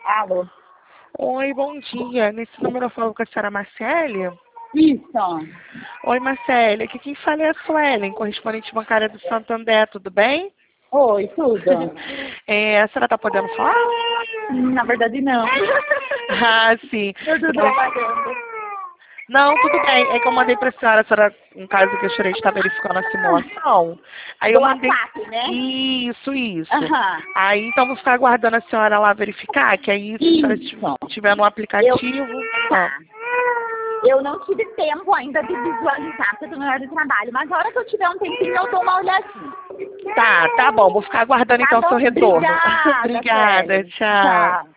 Alô? Oi, bom dia. Nesse número eu falo com a senhora Marcele? Isso. Oi, Marcele. Aqui quem fala é a Suelen, correspondente bancária do Santander, tudo bem? Oi, tudo. A senhora está podendo falar? Na verdade, não. Ah, sim. Eu tô trabalhando. Não, tudo bem. É que eu mandei para a senhora, um caso que eu gostaria de estar verificando a simulação. Aí eu Do mandei. WhatsApp, né? Isso. Aham. Aí então vou ficar aguardando a senhora lá verificar, que aí se a senhora Isso. tiver no aplicativo. Tá. Eu não tive tempo ainda de visualizar, porque eu tô no horário de trabalho. Mas na hora que eu tiver um tempinho, eu dou uma olhadinha. Tá bom. Vou ficar aguardando Tá então o bom? seu retorno. Obrigada, Obrigada, Suelen. tchau. Tchau.